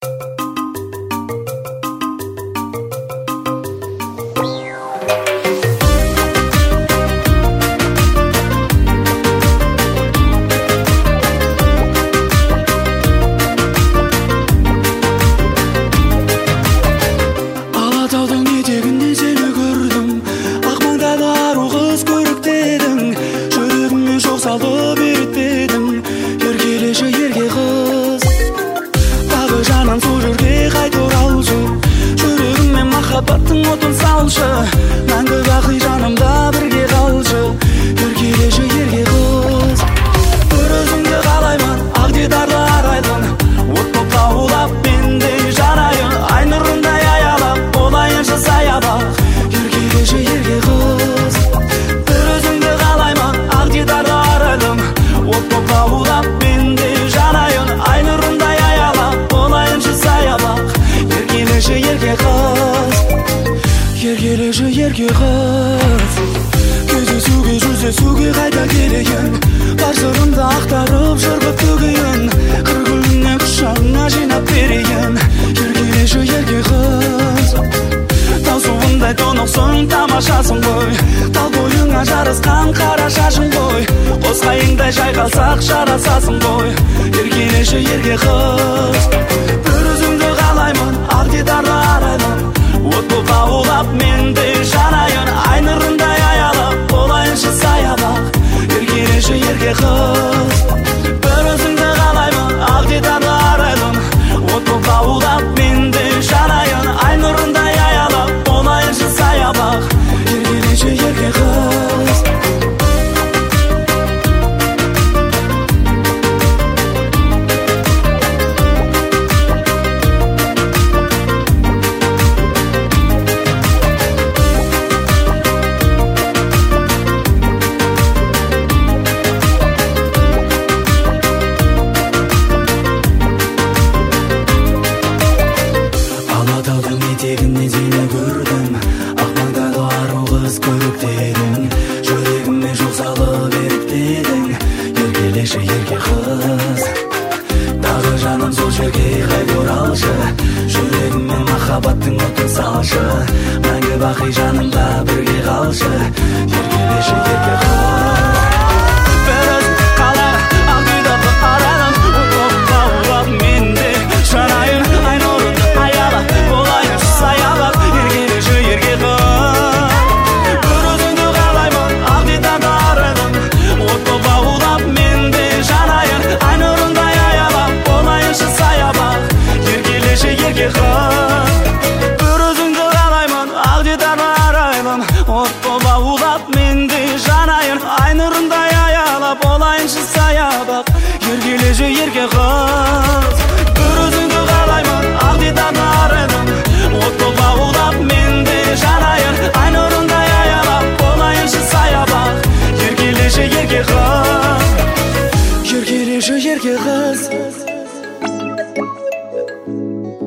Алатаудың етегінде сені көрдім, ақ маңдайлы ару қыз көріктедің, жүрегіме шоқ салып ерітпедің, еркелеші ерке қыз. Тағы жаным сол жерге қайта оралшы, жүрегіме махаббаттың отын салшы, мәңгі бақи жанымда бірге қалшы, еркелеші ерке қыз. Бір өзіңді қалаймын, ақ дидарлы арайлым, от боп лаулап мендей жанайын, ай нұрындай аялап болайыншы саябақ, еркелеші ерке қыз. Бір өзіңді қалаймын, ақ дидарлы арайлым, от боп лаулап мендей жанайын, ай нұрындай аялап болайыншы саябақ, еркелеші ерке қыз. Еркелеші ерке қыз. Кездесуге жүздесуге қайта келейін, бар сырымды ақтарып жырғып төгейін, қыр гүліне құшағыңа жинап берейін, еркелеші ерке қыз. Тау суындай тұнықсың, тамашасың ғой, тал бойыңа жарысқан қара шашың ғой, қос қайыңдай жайқалсақ жарасасың ғой, еркелеші ерке қыз. Бір өзіңді қалаймын, ақ дидарлы арайлым, от боп лаулап мендей жанайын, ай нұрындай аялап болайыншы саябақ, еркелеші ерке қыз. Бір өзіңді қалаймын, ақ дидарлы арайлым, от боп лаулап мендей жанайын, ай нұрындай аялап болайыншы саябақ, еркелеші ерке қыз. Алатаудың етегінде сені көрдім, ақ маңдайлы ару қыз көріктедің, жүрегіме жол салып ерітпедің, еркелеші ерке қыз. Тағы жаным сол жерге қайта оралшы, жүрегіме махаббаттың отын салшы, мәңгі бақи жанымда бірге қалшы, еркелеші ерке қыз. Бір өзіңді қалаймын, ақ дидарлы арайлым, от боп лаулап мендей жанайын, ай нұрынды аялап болайыншы саябақ, еркелеші ерке қыз. Бір өзіңді қалаймын, ақ дидарлы арайлым, от боп лаулап мендей жанайын, ай нұрындай аялап болайыншы саябақ, еркелеші ерке қыз.